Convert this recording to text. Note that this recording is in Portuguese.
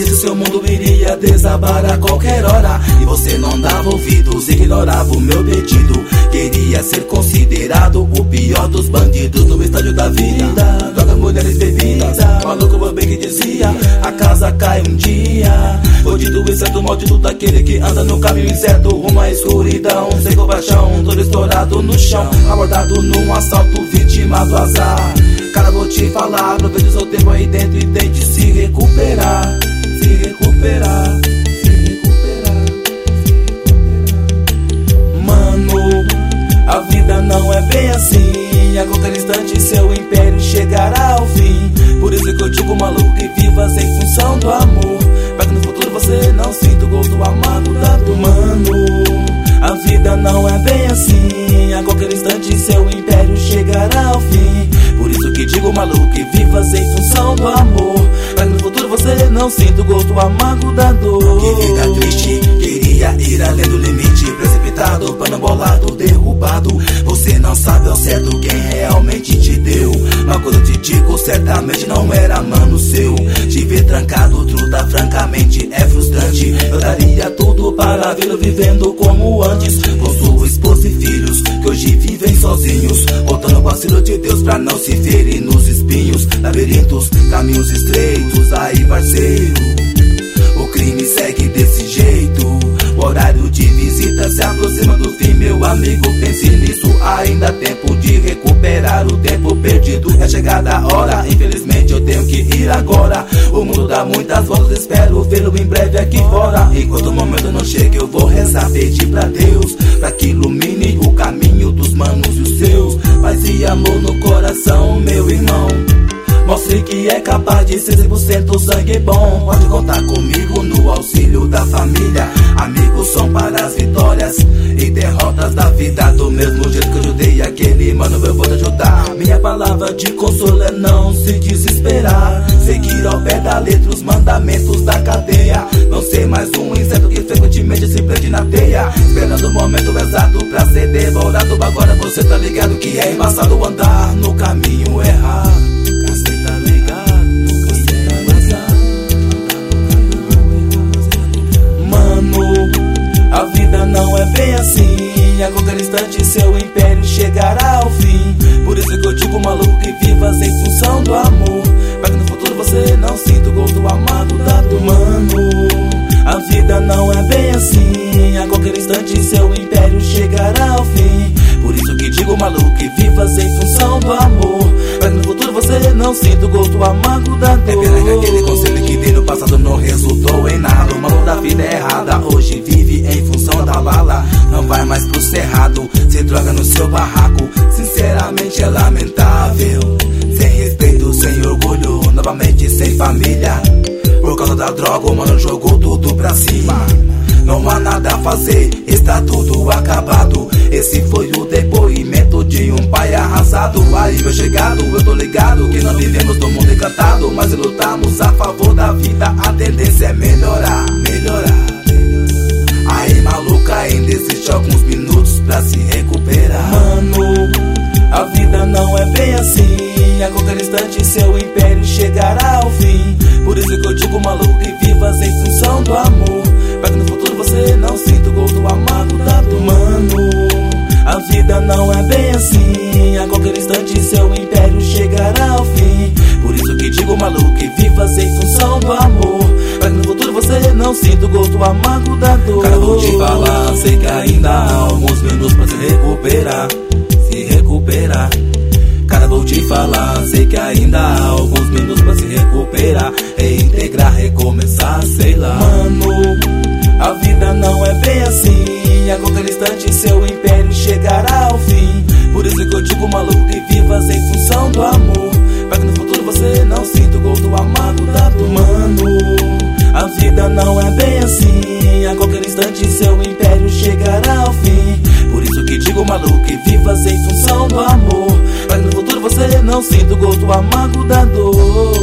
que seu mundo iria desabar a qualquer hora, e você não dava ouvidos, ignorava o meu pedido. Queria ser considerado o pior dos bandidos no estádio da vida. Drogas, mulheres, bebidas, maluco bem que dizia: a casa cai um dia. Bandido incerto, maldito daquele que anda no caminho incerto, rumo à escuridão, sem compaixão, todo estourado no chão, abordado num assalto, vítima do azar. Cara, vou te falar, aproveite o seu tempo aí dentro e tente se recuperar, se recuperar, se recuperar, se recuperar. Mano, a vida não é bem assim, a qualquer instante seu império chegará ao fim. Por isso que eu digo, maluco, que vivas em função do amor, pra que no futuro você não sinta o gosto amargo da dor. Mano, a vida não é bem assim, a qualquer instante seu império chegará ao fim. Por isso que digo, maluco, que vivas em função do amor, pra que no futuro você não sinta o gosto amargo da dor. Que vida triste, queria ir além do limite, precipitado, pano bolado, derrubado. Você não sabe ao certo quem realmente te deu, mas quando eu te digo, certamente não era mano seu. Te ver trancado, truta, francamente é frustrante. Eu daria tudo para vê-lo vivendo como antes, com sua esposa e filhos, que hoje vivem sozinhos, contando com o auxílio de Deus pra não se ferem nos espinhos, labirintos, caminhos estreitos. Aí, parceiro, o crime segue desse jeito, o horário de visita se aproxima do fim. Meu amigo, pense nisso, ainda há tempo de recuperar o tempo perdido. É chegada a hora, infelizmente eu tenho que ir agora. O mundo dá muitas voltas, espero vê-lo em breve aqui fora. Enquanto o momento não chega, eu vou rezar, pedir pra Deus, pra que ilumine o caminho dos manos e os seus. Paz e amor no coração, meu irmão, mostre que é capaz de ser 100% sangue bom. Pode contar comigo no auxílio da família. Amigos são para as vitórias e derrotas da vida. Do mesmo jeito que eu ajudei aquele mano, eu vou te ajudar. Minha palavra de consolo é não se desesperar, seguir ao pé da letra os mandamentos da cadeia. Não ser mais um inseto que frequentemente se prende na teia, esperando o momento exato pra ser devorado. Agora você tá ligado que é embaçado andar no caminho errado. A vida não é bem assim, a qualquer instante seu império chegará ao fim. Por isso que eu digo, maluco, que vivas em função do amor, pra que no futuro você não sinta o gosto amargo da dor. Mano, a vida não é bem assim, a qualquer instante seu império chegará ao fim. Por isso que digo, maluco, que vivas em função do amor, pra que no futuro você não sinta o gosto amargo da dor. É pena que aquele conselho que dei no passado não resultou em nada. O maluco da vida é errada, hoje vive em função da bala. Não vai mais pro cerrado, se droga no seu barraco. Sinceramente é lamentável, sem respeito, sem orgulho, novamente sem família. Por causa da droga, o mano jogou tudo pra cima. Não há nada a fazer, está tudo acabado. Esse foi o depoimento de um pai arrasado. Aí, meu chegado, eu tô ligado que não vivemos no mundo encantado, mas lutamos a favor da vida, a tendência é melhorar, melhorar. Aí, maluca, ainda existe alguns minutos pra se recuperar. Mano, a vida não é bem assim, a qualquer instante seu império chegará ao fim. Por isso que eu digo, maluco, que vivas em função do amor, pra que no futuro você não sinta o gosto amargo da dor. Mano, a vida não é bem assim, a qualquer instante seu império chegará ao fim. Por isso que digo, maluco, que vivas em função do amor, pra que no futuro você não sinta o gosto amargo da dor. Cara, vou te falar, sei que ainda há alguns minutos pra se recuperar, se recuperar. Cara, vou te falar, sei que ainda há alguns minutos pra se recuperar, reintegrar, recomeçar, sei lá. Mano, a vida não é bem assim, a qualquer instante seu império chegará ao fim. Por isso que eu digo, maluco, que vivas em função do amor, pra que no futuro você não sinta o gosto amargo da dor. Mano, a vida não é bem assim, a qualquer instante seu império chegará ao fim. Por isso que digo, maluco, que vivas em função do amor, pra que no futuro você não sinta o gosto amargo da dor.